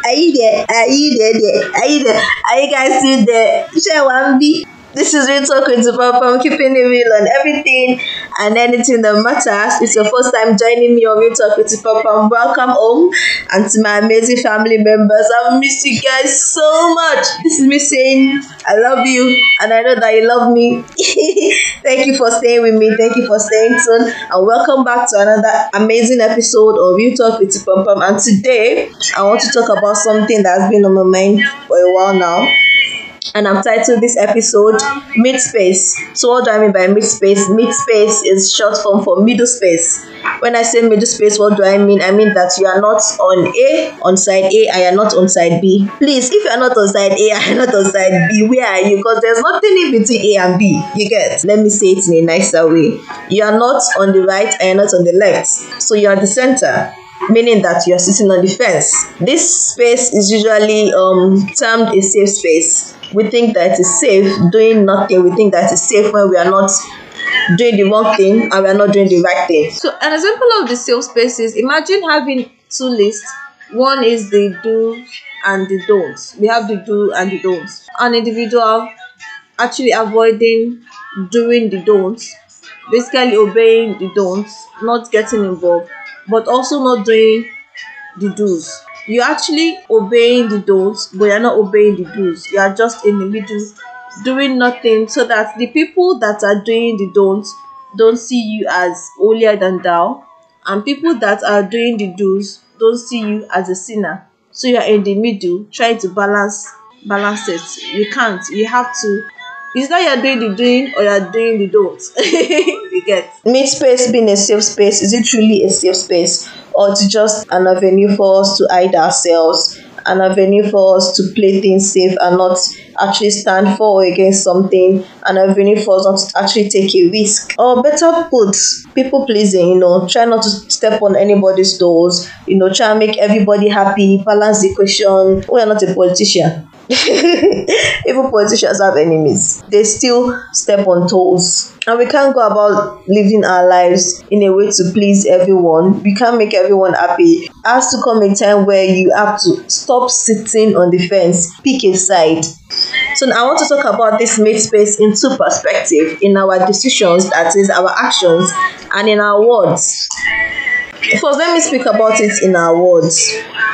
Are you there? Are you there? Are you there? Are you guys still there? Share one B. This is Real Talk with Papa, keeping it real on everything and anything that matters. It's your first time joining me on Real Talk with Papa. Welcome home, and to my amazing family members. I've missed you guys so much. This is me saying I love you, and I know that you love me. Thank you for staying with me. Thank you for staying tuned, and welcome back to another amazing episode of Real Talk with Papa. And today, I want to talk about something that's been on my mind for a while now. And I've titled this episode Mid Space. So what do I mean by mid space? Mid space is short form for middle space. When I say middle space, what do I mean? I mean that you are not on side A, and you're not on side B. Please, if you're not on side A and you're not on side B, where are you? Because there's nothing in between A and B. You get? Let me say it in a nicer way. You are not on the right and you're not on the left. So you are the center, meaning that you're sitting on the fence. This space is usually termed a safe space. We think that it's safe doing nothing. We think that it's safe when we are not doing the wrong thing and we are not doing the right thing. So an example of the safe space is, imagine having two lists. One is the do and the don'ts. We have the do and the don'ts. An individual actually avoiding doing the don'ts, basically obeying the don'ts, not getting involved, but also not doing the do's. You're actually obeying the don'ts, but you're not obeying the do's. You are just in the middle, doing nothing, so that the people that are doing the don'ts don't see you as holier than thou, and people that are doing the do's don't see you as a sinner. So you're in the middle, trying to balance it. You can't. You have to. It's not you're doing the doing or you're doing the don't. You get. Mid space being a safe space, is it truly a safe space, or it's just an avenue for us to hide ourselves, an avenue for us to play things safe and not actually stand for or against something, an avenue for us not to actually take a risk? Or better put, people pleasing, try not to step on anybody's toes, try and make everybody happy, balance the equation. We are not a politician. Even politicians have enemies. They still step on toes. And we can't go about living our lives in a way to please everyone. We can't make everyone happy. It has to come a time where you have to stop sitting on the fence, pick a side. So now I want to talk about this mid space in two perspectives: in our decisions, that is our actions, and in our words. First, let me speak about it in our words.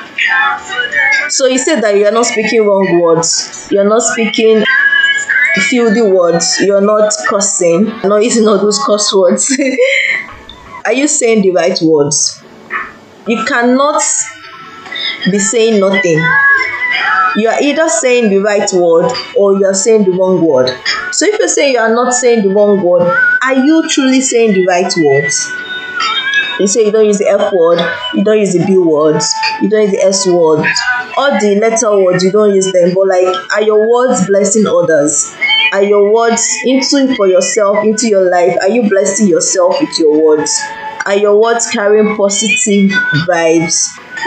So you said that you are not speaking wrong words. You're not speaking filthy words. You're not cursing. You're not using all those curse words. Are you saying the right words? You cannot be saying nothing. You are either saying the right word or you are saying the wrong word. So if you say you are not saying the wrong word, are you truly saying the right words? You say you don't use the F word, you don't use the B words, you don't use the S word, all the letter words, you don't use them. But are your words blessing others? Are your words into for yourself, into your life? Are you blessing yourself with your words? Are your words carrying positive vibes?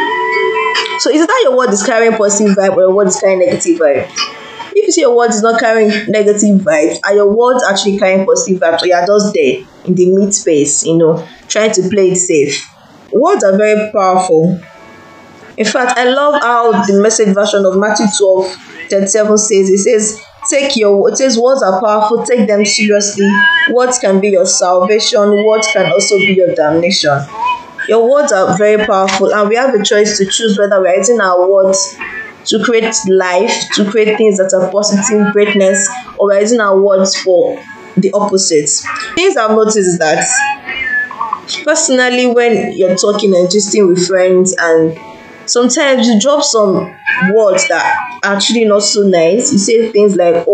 So is it that your word is carrying positive vibe or your word is carrying negative vibe? If you say your words is not carrying negative vibes, are your words actually carrying positive vibes, or you are just there in the mid space, trying to play it safe? Words are very powerful. In fact, I love how the Message version of Matthew 12:37 says, it says words are powerful, take them seriously. Words can be your salvation, words can also be your damnation. Your words are very powerful, and we have a choice to choose whether we are using our words to create life, to create things that are positive, greatness, or we're using our words for the opposite. Things I've noticed is that, personally, when you're talking and gisting with friends, and sometimes you drop some words that are actually not so nice. You say things like,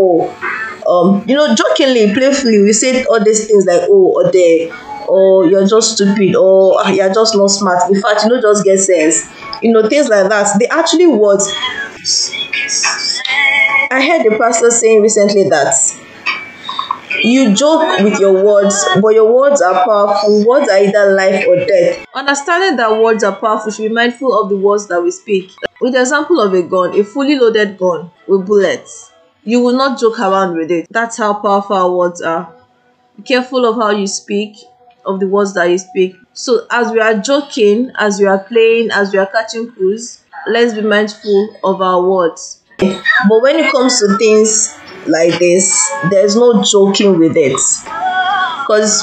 jokingly, playfully, we say all these things like, or there, or you're just stupid, or you're just not smart. In fact, just get sense. Things like that. They actually words. I heard the pastor saying recently that you joke with your words, but your words are powerful. Words are either life or death. Understanding that words are powerful, we should be mindful of the words that we speak. With the example of a gun, a fully loaded gun with bullets, you will not joke around with it. That's how powerful our words are. Be careful of how you speak, of the words that you speak. So as we are joking, as we are playing, as we are catching cruise, let's be mindful of our words. But when it comes to things like this, there's no joking with it. Because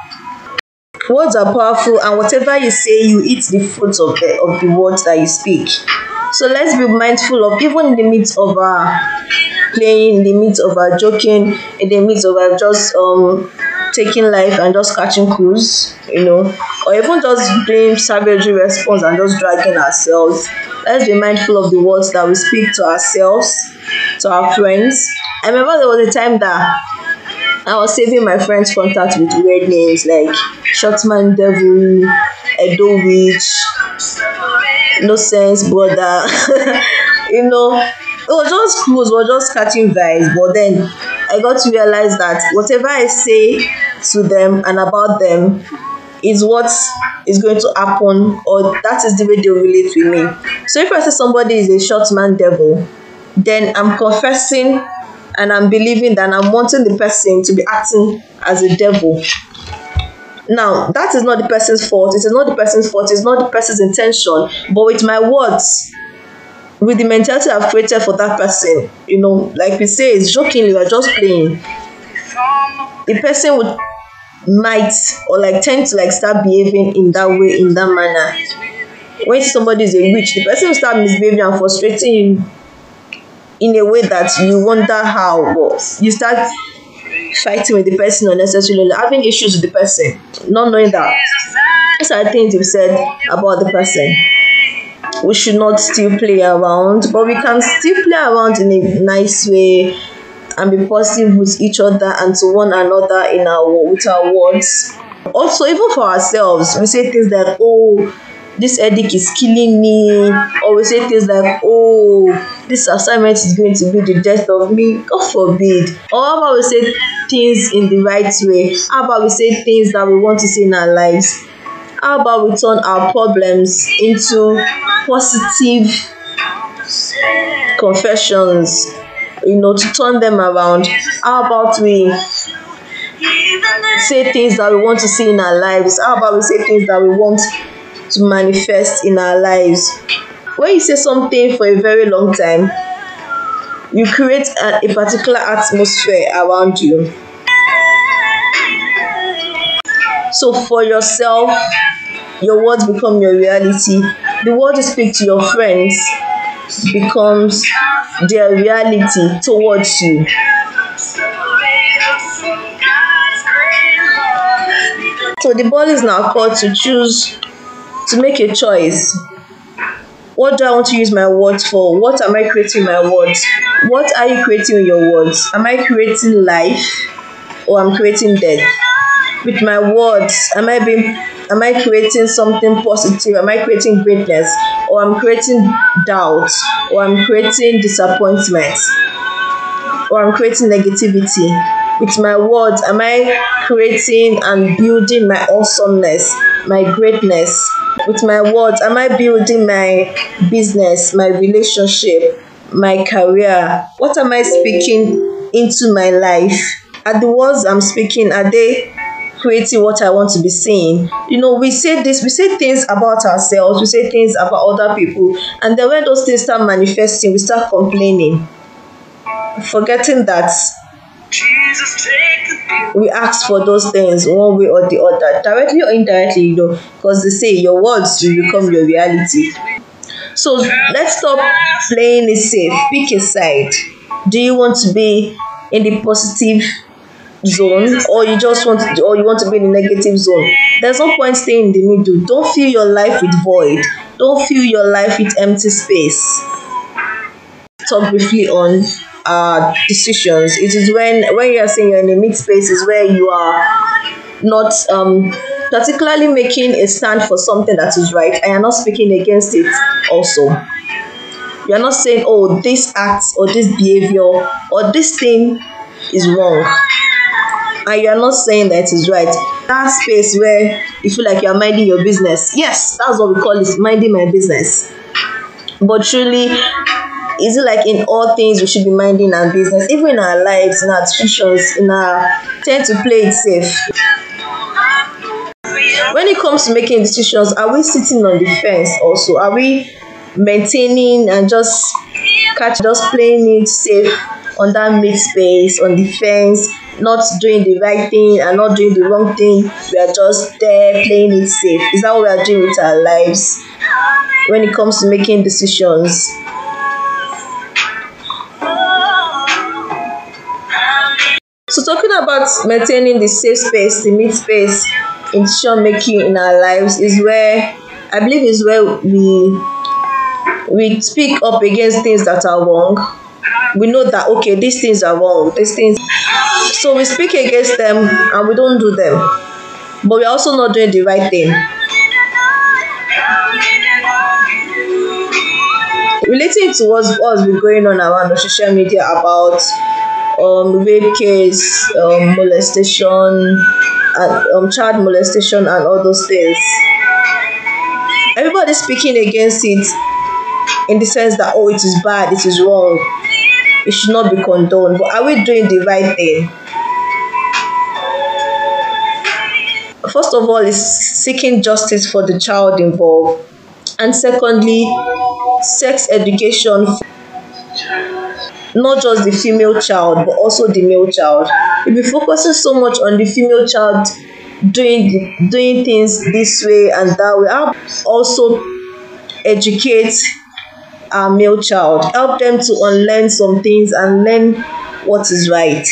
words are powerful, and whatever you say, you eat the fruits of the words that you speak. So let's be mindful of, even in the midst of our playing, in the midst of our joking, in the midst of our just taking life and just catching cruise, or even just doing savagery response and just dragging ourselves. Let's be mindful of the words that we speak to ourselves, to our friends. I remember there was a time that I was saving my friends' contact with weird names like Shortman Devil, Edo Witch, No Sense Brother. It was just cool, we were just catching vibes. But then I got to realize that whatever I say to them and about them is what is going to happen, or that is the way they relate with me. So if I say somebody is a Shortman Devil, then I'm confessing and I'm believing that I'm wanting the person to be acting as a devil. Now, that is not the person's fault. It is not the person's fault. It's not the person's intention. But with my words, with the mentality I've created for that person, like we say, it's jokingly, we're just playing. The person might or tend to start behaving in that way, in that manner. When somebody is a witch, the person will start misbehaving and frustrating you in a way that you wonder how, but you start fighting with the person unnecessarily, having issues with the person, not knowing that these are things you've said about the person. We should not still play around, but we can still play around in a nice way and be positive with each other and to one another with our words. Also, even for ourselves, we say things like, oh, this headache is killing me, or we say things like, oh, this assignment is going to be the death of me, God forbid. Or how about we say things in the right way? How about we say things that we want to see in our lives? How about we turn our problems into positive confessions, to turn them around? How about we say things that we want to see in our lives? How about we say things that we want to manifest in our lives? When you say something for a very long time, you create a particular atmosphere around you. So for yourself, your words become your reality. The word you speak to your friends becomes their reality towards you. So the ball is now called to choose, to make a choice. What do I want to use my words for? What am I creating my words? What are you creating with your words? Am I creating life, or I'm creating death? With my words, am I creating something positive? Am I creating greatness, or I'm creating doubt, or I'm creating disappointment, or I'm creating negativity? With my words, am I creating and building my awesomeness, my greatness? With my words, am I building my business, my relationship, my career? What am I speaking into my life? Are the words I'm speaking, are they creating what I want to be saying? We say things about ourselves, we say things about other people, and then when those things start manifesting, we start complaining, forgetting that we ask for those things one way or the other, directly or indirectly, because they say your words will become your reality. So let's stop playing it safe. Pick a side. Do you want to be in the positive zone, or you want to be in the negative zone? There's no point staying in the middle. Don't fill your life with void. Don't fill your life with empty space. Talk briefly on decisions. It is when you are saying you're in a mid space, is where you are not particularly making a stand for something that is right, and you're not speaking against it also. You're not saying, oh, this act or this behavior or this thing is wrong, and you're not saying that it is right. That space where you feel like you're minding your business. Yes, that's what we call it, minding my business. But truly, is it like in all things we should be minding our business? Even in our lives, in our decisions, tend to play it safe. When it comes to making decisions, are we sitting on the fence also? Are we maintaining and just playing it safe on that mid space, on the fence, not doing the right thing and not doing the wrong thing. We are just there playing it safe. Is that what we are doing with our lives when it comes to making decisions? So talking about maintaining the safe space, the mid space in decision making in our lives is where I believe is where we speak up against things that are wrong. We know that okay, these things are wrong, these things, so we speak against them and we don't do them, but we're also not doing the right thing. Relating to what's been going on around the social media about rape case, molestation, and child molestation, and all those things. Everybody's speaking against it in the sense that oh, it is bad, it is wrong, it should not be condoned. But are we doing the right thing? First of all, is seeking justice for the child involved, and secondly, sex education, not just the female child but also the male child. If we focusing so much on the female child doing things this way and that way, I also educate our male child, help them to unlearn some things and learn what is right.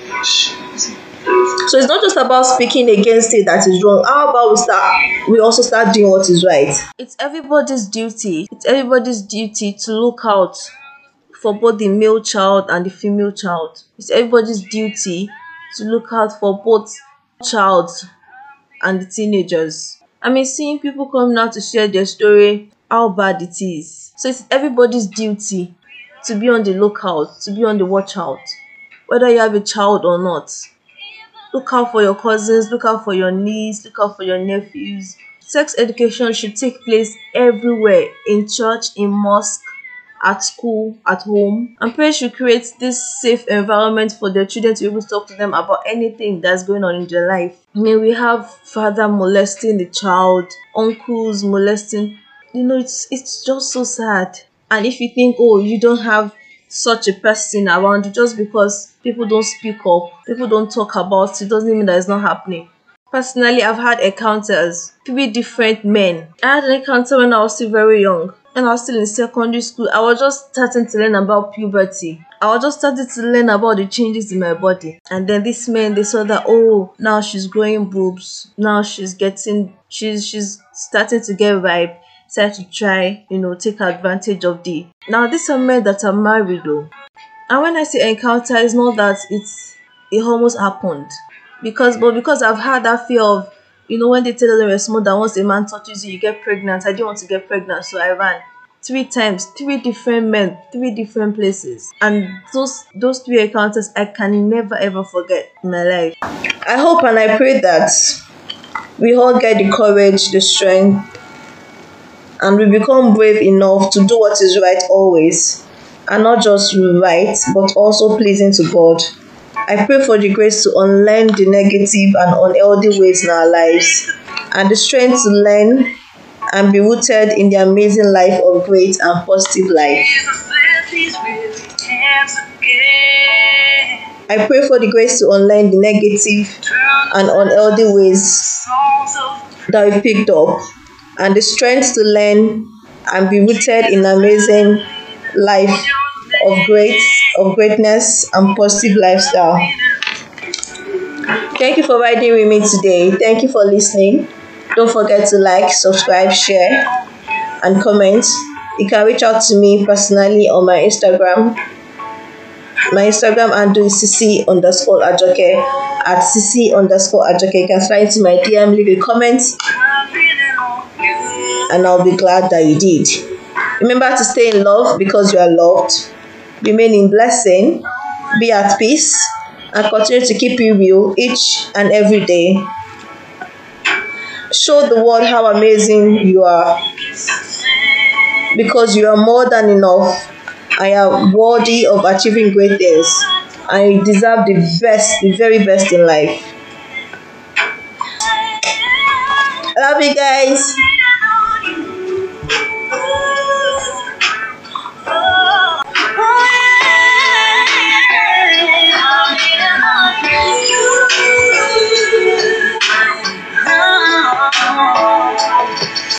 So it's not just about speaking against it that is wrong. How about we also start doing what is right? It's everybody's duty. It's everybody's duty to look out for both the male child and the female child. It's everybody's duty to look out for both child and the teenagers. I mean, seeing people come now to share their story, how bad it is. So it's everybody's duty to be on the lookout, to be on the watch out, whether you have a child or not. Look out for your cousins, look out for your niece, look out for your nephews. Sex education should take place everywhere, in church, in mosque, at school, at home. And parents should create this safe environment for their children to be able to talk to them about anything that's going on in their life. I mean, we have father molesting the child, uncles molesting. It's just so sad. And if you think, oh, you don't have such a person around you, just because people don't speak up, people don't talk about it, doesn't mean that it's not happening. Personally, I've had encounters, 3 different men. I had an encounter when I was still very young. When I was still in secondary school, I was just starting to learn about puberty. I was just starting to learn about the changes in my body. And then these men, they saw that, oh, now she's growing boobs. Now she's starting to get ripe. Start to try, take advantage of the. Now, these are men that are married though. And when I say encounter, it's not that it almost happened. Because I've had that fear of, when they tell them you're small, that once a man touches you, you get pregnant. I didn't want to get pregnant, so I ran 3 times, 3 different men, 3 different places. And those 3 encounters I can never ever forget in my life. I hope and I pray that we all get the courage, the strength, and we become brave enough to do what is right always, and not just right, but also pleasing to God. I pray for the grace to unlearn the negative and unhealthy ways in our lives, and the strength to learn and be rooted in the amazing life of great and positive life. I pray for the grace to unlearn the negative and unhealthy ways that we picked up, and the strength to learn and be rooted in amazing life of greatness and positive lifestyle. Thank you for riding with me today. Thank you for listening. Don't forget to like, subscribe, share, and comment. You can reach out to me personally on my Instagram. My Instagram handle is cc_ajoke at cc_ajoke. You can slide into my DM, leave a comment, and I'll be glad that you did. Remember to stay in love because you are loved. Remain in blessing, be at peace, and continue to keep it real each and every day. Show the world how amazing you are, because you are more than enough. I am worthy of achieving great things, and you deserve the best, the very best in life. I love you guys.